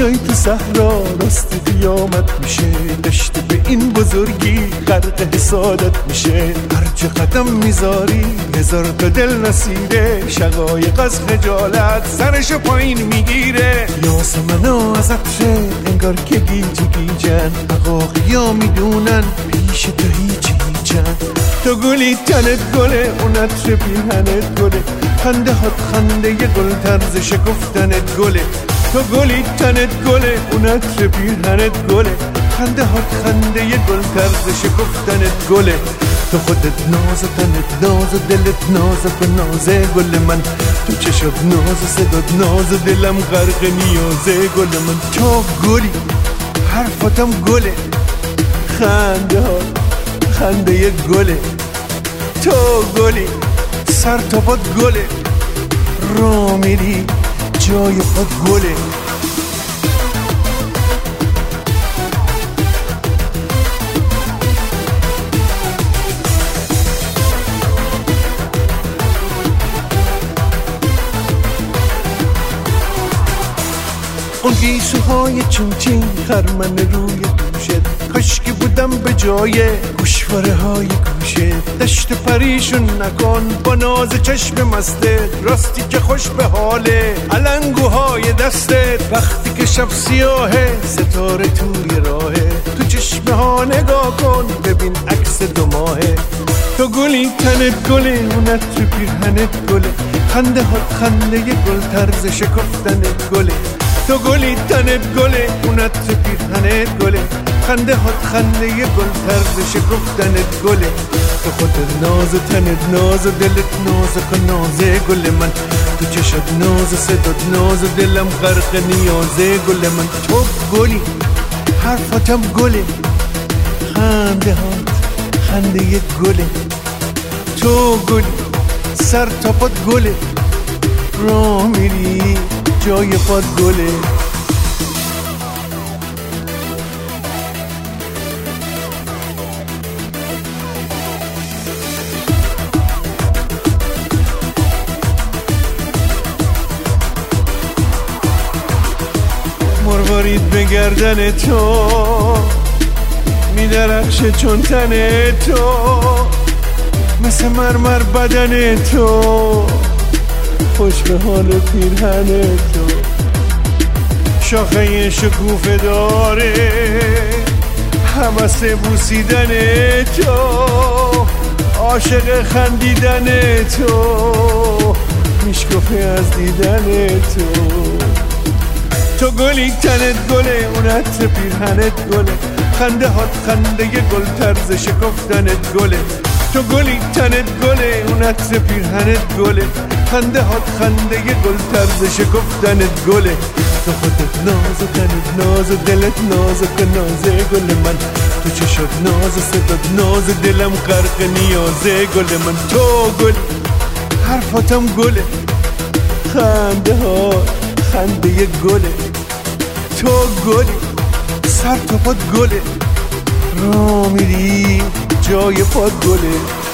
جای تو صحرا راست قیامت میشه، دشت به این بزرگی غرق حسادت میشه. هر چه قدم میذاری هزار تا دل نصیره، شقایق از خجالت سرشو پایین میگیره. یاسمنا از عطره انگار که گیجی گیجن، عقاقیا میدونن پیش تو هیچی هیچن. تو گلی تنت گله، اون عطر پیرهنت گله، خنده هات خنده ی گل طرز شکفتنت گله. تو گلی تنت گله، اون عطر پیرهنت گله، خنده هات خنده ی گل طرز شکفتنت گله. تو خودت ناز و تنت ناز و دلت نازک و نازه گل من، تو چشات ناز و صدات ناز و دلم غرق نیازه گل من. تو گلی حرفاتم گله، خنده ها خنده ی گله. تو گلی سر تا پات گله، را میری جای خود گله. اون گیسوهای چین چین خرمن روی دوشت، کاش که بودم به جای گوشواره های گوشت. دشت پریشون نکن با ناز چشم مستت، راستی که خوش به حاله علنگوهای دستت. وقتی که شب سیاهه ستاره توی راهه، تو چشمه ها نگاه کن ببین عکس دو ماهه. تو گلی تنت گله، اون عطر پیرهنت گله، خنده هات خنده ی گل طرز شکفتنت گله. تو گلی تنت گله، اون عطر پیرهنت گله، خنده هات خنده ی گل طرز شکفتنت گله. تو خودت ناز و تنت ناز و دلت نازک و نازه گل من، تو چشات ناز و صدات ناز و دلم غرق نیازه گل من. تو گلی حرفاتم گله، خنده هات خنده ی گله. تو گلی سر تا پات گله، را میری جای پات گله. مروارید به گردن تو میدرخشه چون تن تو، مثل مرمر بدن تو، خوش به حال پیرهن تو. شاخه شکوفه داره همس بوسیدن تو، عاشق خندیدن تو، میشکفه از دیدن تو. تو گلی تنت گله، اون عطر پیرهنت گله، خنده هات خنده ی گل طرز شکفتنت گله. تو گلی تنت گله، اون عطر پیرهنت گله، خنده هات خنده ی گل طرز شکفتنت گله. تو خودت ناز و تنت ناز و دلت نازک و نازه گل من، تو چشات ناز و صدات ناز و دلم غرق نیازه گل من. تو گلی حرفاتم گله، خنده ها خنده ی گله. تو گلی سر تا پات گله، را میری جای پات گله.